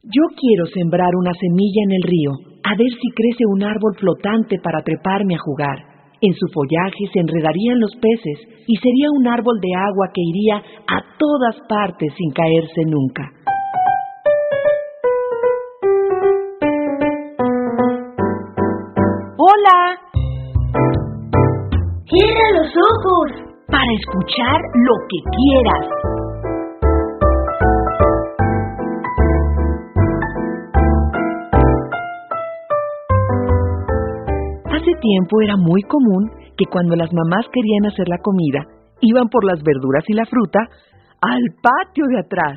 Yo quiero sembrar una semilla en el río, a ver si crece un árbol flotante para treparme a jugar. En su follaje se enredarían los peces y sería un árbol de agua que iría a todas partes sin caerse nunca. ¡Hola! ¡Cierra los ojos! Para escuchar lo que quieras. Hace tiempo era muy común que cuando las mamás querían hacer la comida, iban por las verduras y la fruta al patio de atrás.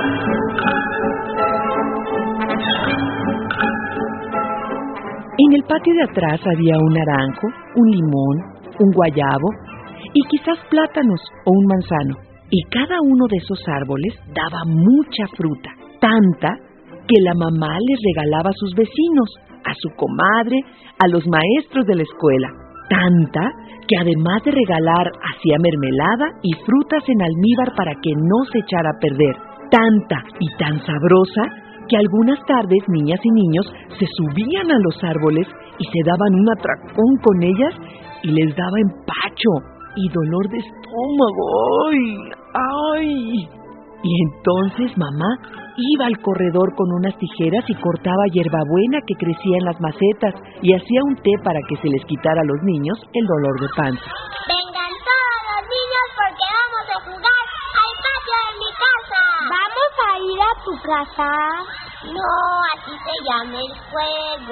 En el patio de atrás había un naranjo, un limón, un guayabo y quizás plátanos o un manzano. Y cada uno de esos árboles daba mucha fruta, tanta que la mamá les regalaba a sus vecinos, a su comadre, a los maestros de la escuela. Tanta que además de regalar hacía mermelada y frutas en almíbar para que no se echara a perder. Tanta y tan sabrosa que algunas tardes niñas y niños se subían a los árboles y se daban un atracón con ellas y les daba empacho y dolor de estómago. ¡Ay! Y entonces mamá iba al corredor con unas tijeras y cortaba hierbabuena que crecía en las macetas y hacía un té para que se les quitara a los niños el dolor de panza. Vengan todos los niños porque vamos a jugar al patio de mi casa. ¿Vamos a ir a tu casa? No, así se llama el juego.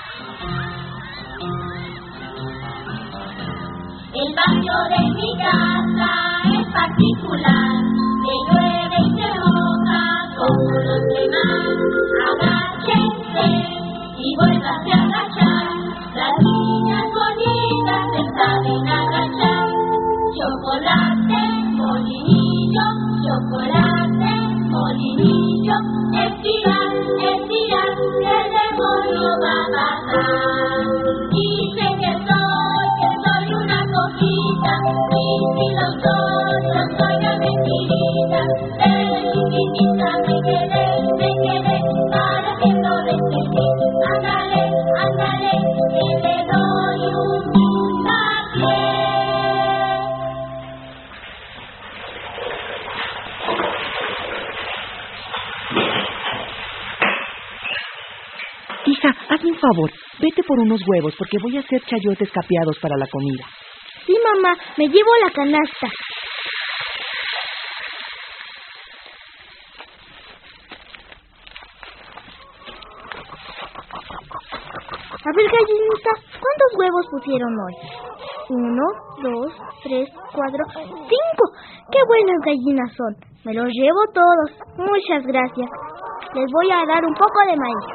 El patio de mi casa es particular. Me llueve y se moja como los demás. Agáchense y vuélvanse a agachar. Las niñas bonitas se saben agachar. Chocolate, molinillo, chocolate, molinillo. Estirar, estirar, que el demonio va a pasar. Dicen que soy una cosita, y si lo soy una mentirita. Pero chiquitita me quedé, pareciendo de feliz. Ándale, ándale, que le doy un puntapié. Hija, hazme un favor, vete por unos huevos porque voy a hacer chayotes capeados para la comida. Sí, mamá, me llevo la canasta. A ver, gallinita, ¿cuántos huevos pusieron hoy? 1, 2, 3, 4, 5. ¡Qué buenas gallinas son! Me los llevo todos. Muchas gracias. Les voy a dar un poco de maíz.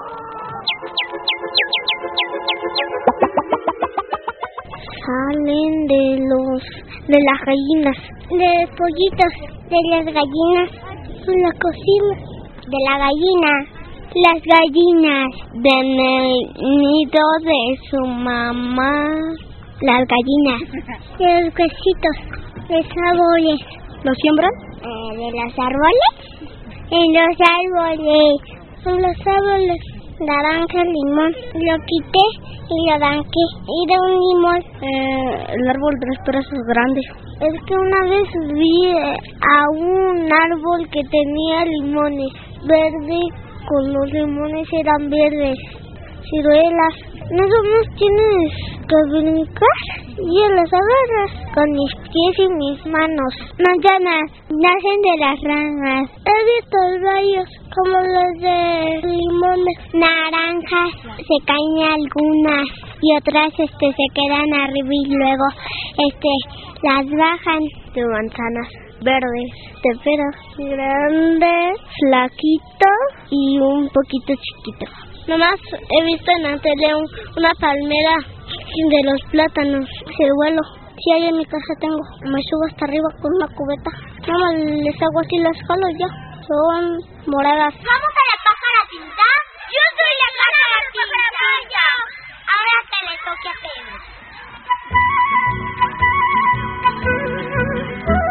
Salen de las gallinas, De los pollitos, de las gallinas, la cocina, de la gallina, las gallinas, del nido de su mamá, las gallinas, de los huesitos, de los árboles. ¿Lo siembran? ¿De los árboles? En los árboles. En los árboles. Naranja, limón. Lo quité y lo danqué. Y de un limón. El árbol de las peras es grande. Es que una vez vi a un árbol que tenía limones verdes, con los limones eran verdes, ciruelas. Eso nos tienes que brincar y las agarras con mis pies y mis manos. Manzanas nacen de las ramas. He visto rayos como los de limones. Naranjas se caen algunas y otras se quedan arriba y luego las bajan. De manzanas verdes, de peras grandes, flaquito y un poquito chiquito. Nomás he visto en la tele una palmera de los plátanos. Si vuelo, si hay en mi casa tengo, me subo hasta arriba con una cubeta. Nomás les hago así, las jalo ya. Son moradas. ¿Vamos a la pájara pintada? Yo soy la pájara pintada. Ahora que le toque a Pedro.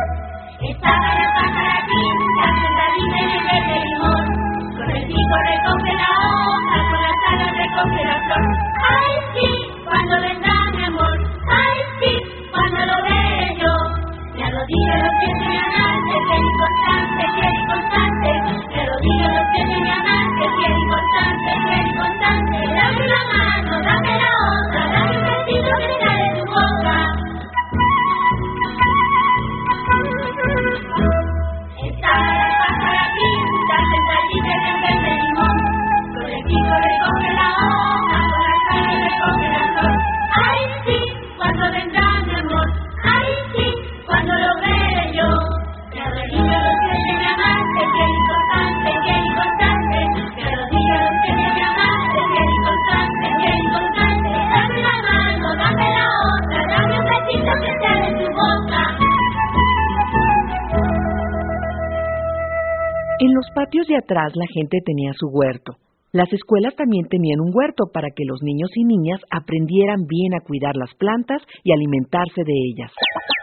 Estaba la pájara pintada sentadita en el verde limón, con el pico recogido. recoge la hoja, con las alas recoge la flor. Ay, sí, cuando vendrá mi amor. Ay, sí, cuando lo veré yo. Me arrodillo a los pies de mi amante, fiel y constante, fiel y constante. Me arrodillo a los pies de mi amante, fiel y constante, fiel y constante. Dame la mano, dame la otra, dame un besito que sale de tu boca. Está la pájara pinta, sentadita en el verde limón. Florecido recoge la hoja, con las alas recoge la flor. Ay, sí, cuando vendrá mi amor. Ay, sí, cuando lo veré yo. Me arrodillo a los pies de mi amante, fiel y constante, fiel y constante. Me arrodillo a los pies de mi amante, fiel y constante, fiel y constante. Dame la mano, dame la otra, dame un besito que sale de tu boca. En los patios de atrás la gente tenía su huerto. Las escuelas también tenían un huerto para que los niños y niñas aprendieran bien a cuidar las plantas y alimentarse de ellas.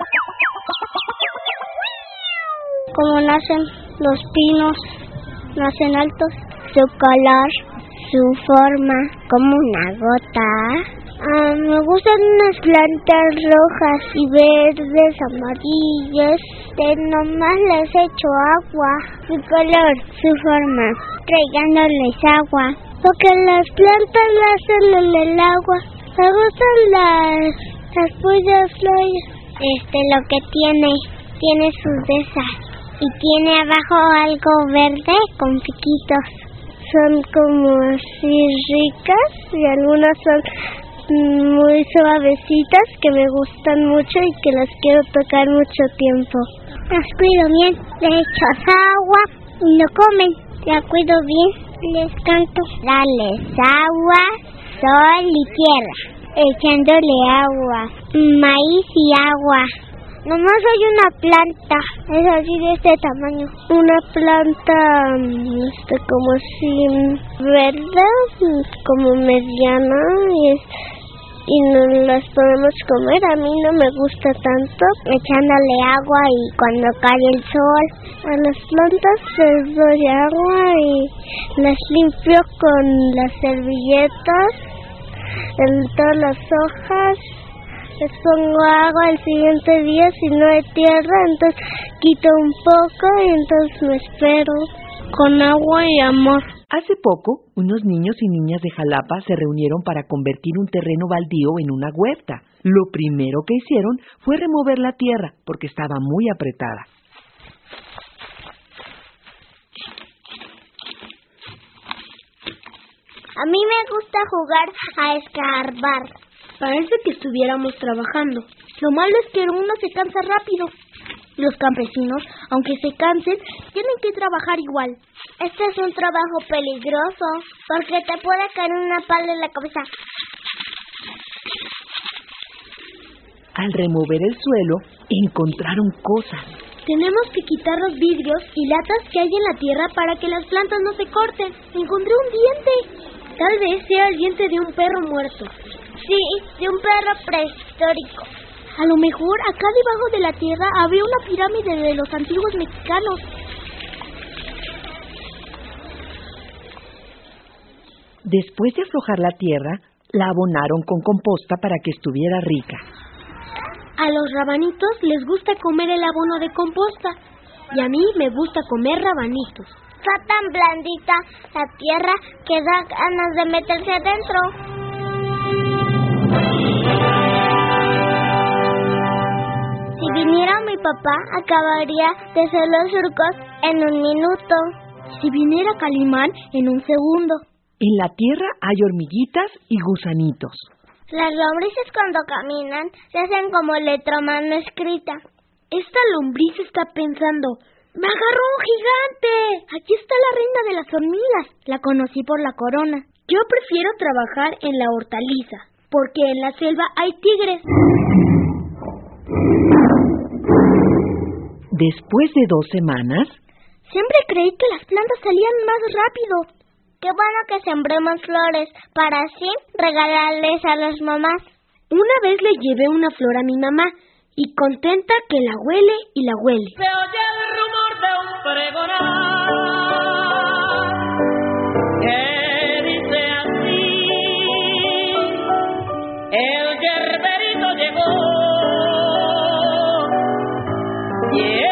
Como nacen los pinos, nacen altos, su color, su forma, como una gota. Me gustan las plantas rojas y verdes, amarillas, nomás les echo agua, su color, su forma, regándoles agua, porque las plantas nacen en el agua. Me gustan las bellas flores, lo que tiene sus desas y tiene abajo algo verde con piquitos. Son como así ricas y algunas son muy suavecitas que me gustan mucho y que las quiero tocar mucho tiempo. Las cuido bien, les echo agua y lo comen. Las cuido bien, les canto. Dales agua, sol y tierra, echándole agua, maíz y agua. Nomás soy una planta, es así de este tamaño. Una planta como así verde, como mediana y nos las podemos comer. A mí no me gusta tanto, echándole agua y cuando cae el sol. A las plantas les doy agua y las limpio con las servilletas, en todas las hojas. Les pongo agua el siguiente día, si no hay tierra, entonces quito un poco y entonces me espero con agua y amor. Hace poco, unos niños y niñas de Jalapa se reunieron para convertir un terreno baldío en una huerta. Lo primero que hicieron fue remover la tierra, porque estaba muy apretada. A mí me gusta jugar a escarbar. Parece que estuviéramos trabajando. Lo malo es que uno se cansa rápido. Los campesinos, aunque se cansen, tienen que trabajar igual. Este es un trabajo peligroso, porque te puede caer una pala en la cabeza. Al remover el suelo, encontraron cosas. Tenemos que quitar los vidrios y latas que hay en la tierra para que las plantas no se corten. Encontré un diente. Tal vez sea el diente de un perro muerto. Sí, de un perro prehistórico. A lo mejor acá debajo de la tierra había una pirámide de los antiguos mexicanos. Después de aflojar la tierra, la abonaron con composta para que estuviera rica. A los rabanitos les gusta comer el abono de composta y a mí me gusta comer rabanitos. Está tan blandita la tierra que da ganas de meterse adentro. Si viniera mi papá, acabaría de hacer los surcos en un minuto. Si viniera Calimán, en un segundo. En la tierra hay hormiguitas y gusanitos. Las lombrices cuando caminan se hacen como letra mano escrita. Esta lombriz está pensando: ¡me agarró un gigante! Aquí está la reina de las hormigas. La conocí por la corona. Yo prefiero trabajar en la hortaliza, porque en la selva hay tigres. Después de 2 semanas... Siempre creí que las plantas salían más rápido. Qué bueno que sembremos flores para así regalarles a las mamás. Una vez le llevé una flor a mi mamá y contenta que la huele y la huele. Se oye el rumor de un pregonar que dice así: el yerberito llegó, llegó.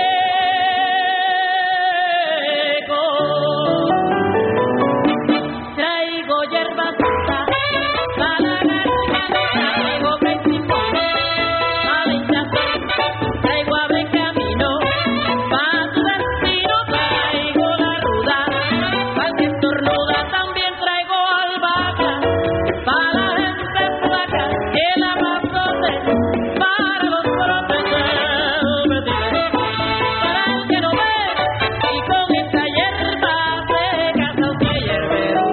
Traigo yerba santa para la garganta, traigo principal para el hinchazón, traigo ave camino para tu destino, traigo la ruda para el que estornuda, también traigo albahaca para la gente flaca, el amazote para los brotes del vetiver, para el que no ve y con esta hierba se casa usted hierbero.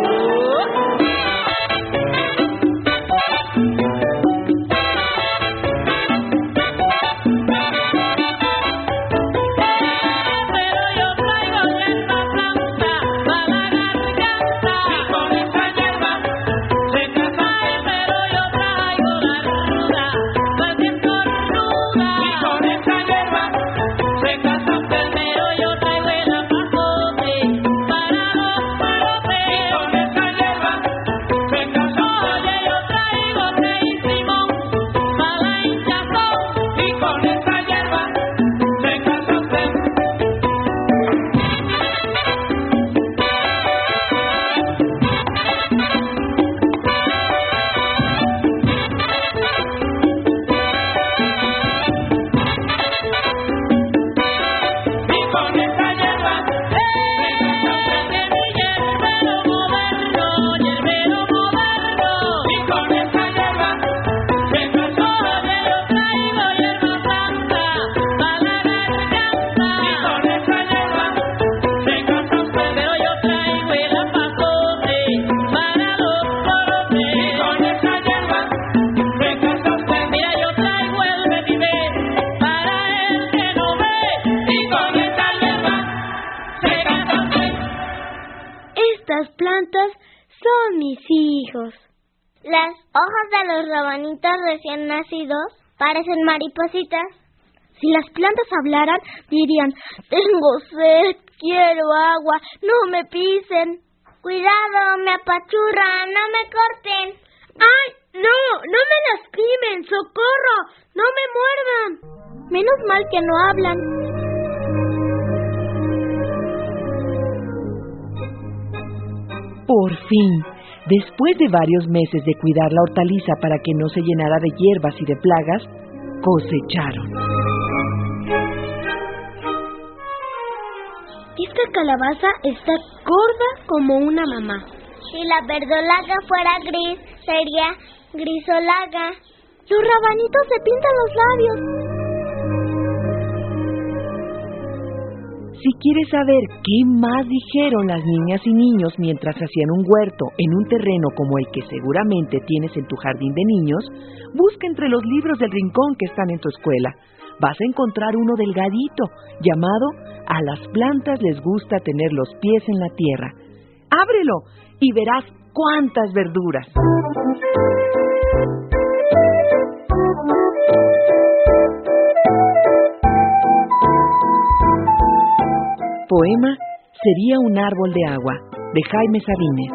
Pero yo traigo hierba santa para la garganta, y con esa hierba se casa. Pero yo traigo la ruda para que estornuda, y con esa hierba se casa usted. Pero yo traigo el amazote para los palotes, y con esa hierba se casa. Oye, yo traigo té y simón para la hinchazón, y con esa hierba se casa usted. Y con esa hierba se casa usted, que mi hierbero moderno, y con esa hierba se casa. Oye, yo traigo hierba santa para la garganta, y con esa hierba se casa usted. Pero yo traigo el amazote para los porotes, y con esa hierba se casa usted. Mira, yo traigo el vetiver para el que no ve, y con esa hierba se casa usted. Estas plantas son mis hijos. Las hojas de los rabanitos recién nacidos parecen maripositas. Si las plantas hablaran, dirían: tengo sed, quiero agua, no me pisen. Cuidado, me apachurran, no me corten. ¡Ay, no! ¡No me lastimen! ¡Socorro! ¡No me muerdan! Menos mal que no hablan. Por fin, después de varios meses de cuidar la hortaliza para que no se llenara de hierbas y de plagas, cosecharon. Esta calabaza está gorda como una mamá. Si la verdolaga fuera gris, sería grisolaga. Los rabanitos se pintan los labios. Si quieres saber qué más dijeron las niñas y niños mientras hacían un huerto en un terreno como el que seguramente tienes en tu jardín de niños, busca entre los libros del rincón que están en tu escuela. Vas a encontrar uno delgadito, llamado A las plantas les gusta tener los pies en la tierra. Ábrelo y verás cuántas verduras. Poema Sería un árbol de agua, de Jaime Sabines.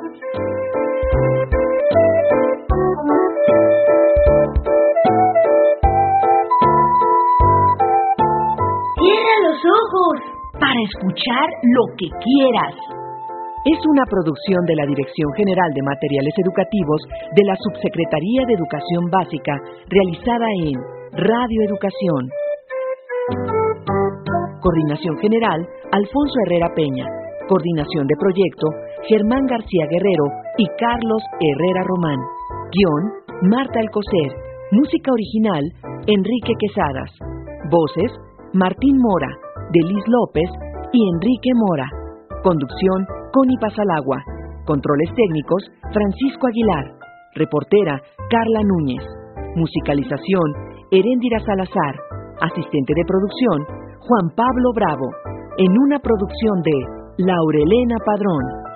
¡Cierra los ojos! Para escuchar lo que quieras. Es una producción de la Dirección General de Materiales Educativos de la Subsecretaría de Educación Básica, realizada en Radio Educación. Coordinación General, Alfonso Herrera Peña. Coordinación de Proyecto, Germán García Guerrero y Carlos Herrera Román. Guión, Marta Alcocer. Música original, Enrique Quesadas. Voces, Martín Mora, Delis López y Enrique Mora. Conducción, Connie Pasalagua. Controles técnicos, Francisco Aguilar. Reportera, Carla Núñez. Musicalización, Heréndira Salazar. Asistente de producción, Juan Pablo Bravo. En una producción de Laurelena Padrón.